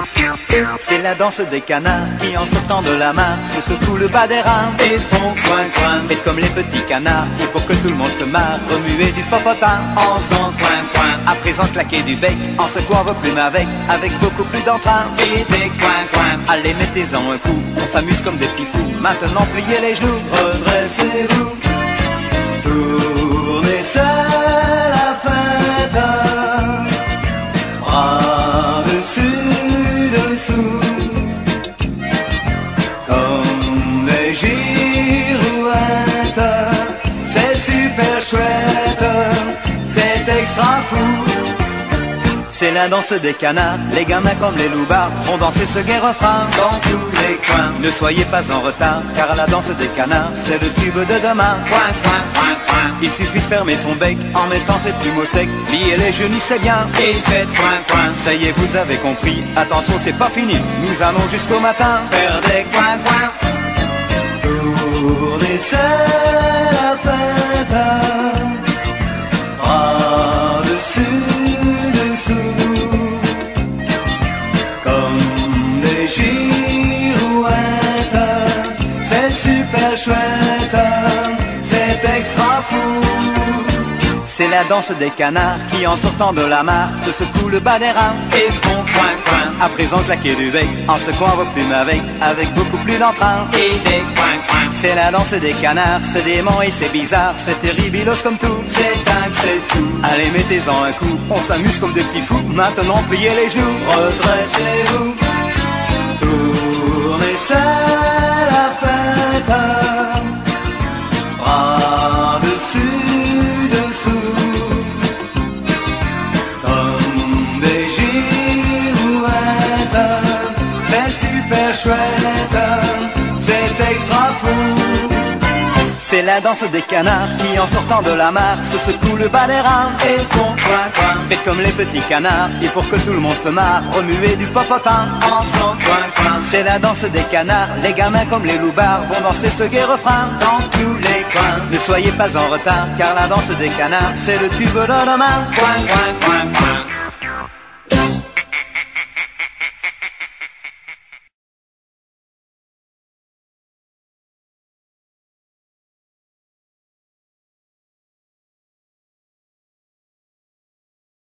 C'est la danse des canards qui en sortant de la mare se secouent le bas des reins et font coin coin. Faites comme les petits canards et pour que tout le monde se marre, remuez du popotin en faisant coin coin. À présent claquez du bec en secouant vos plumes avec beaucoup plus d'entrain et des coin coin. Allez mettez-en un coup, on s'amuse comme des petits fous. Maintenant pliez les genoux, redressez-vous, tournez seul la fête, bras dessus dessous, comme les girouettes. C'est super chouette, c'est extra fou. C'est la danse des canards, les gamins comme les loupards vont danser ce gai refrain dans tous les coins. Ne soyez pas en retard, car la danse des canards, c'est le tube de demain. Coin, coin, coin, coin. Il suffit de fermer son bec en mettant ses plumes au sec. Pliez les genoux, c'est bien, et faites coin, coin. Ça y est, vous avez compris, attention, c'est pas fini. Nous allons jusqu'au matin faire des coin, coin. Tournez seul la fête, bras dessus dessous, comme des girouettes. C'est super chouette, c'est extra fou. C'est la danse des canards qui en sortant de la mare se secouent le bas des reins et font coin coin. À présent claquez du bec en secouant vos plumes avec beaucoup plus d'entrain et des coin coin. C'est la danse des canards, c'est dément et c'est bizarre, c'est terribilos comme tout, c'est dingue, c'est tout. Allez mettez-en un coup, on s'amuse comme des petits fous. Maintenant pliez les genoux, redressez-vous, tournez seul la fête, bras dessus dessous, comme des girouettes. C'est super chouette, c'est extra fou. C'est la danse des canards qui en sortant de la mare se secouent le bas des reins et font coin coin. Faites comme les petits canards et pour que tout le monde se marre, remuez du popotin en faisant coin coin. C'est la danse des canards, les gamins comme les loupards vont danser ce gai refrain dans tous les coins. Ne soyez pas en retard, car la danse des canards, c'est le tube de demain. Coin coin coin coin.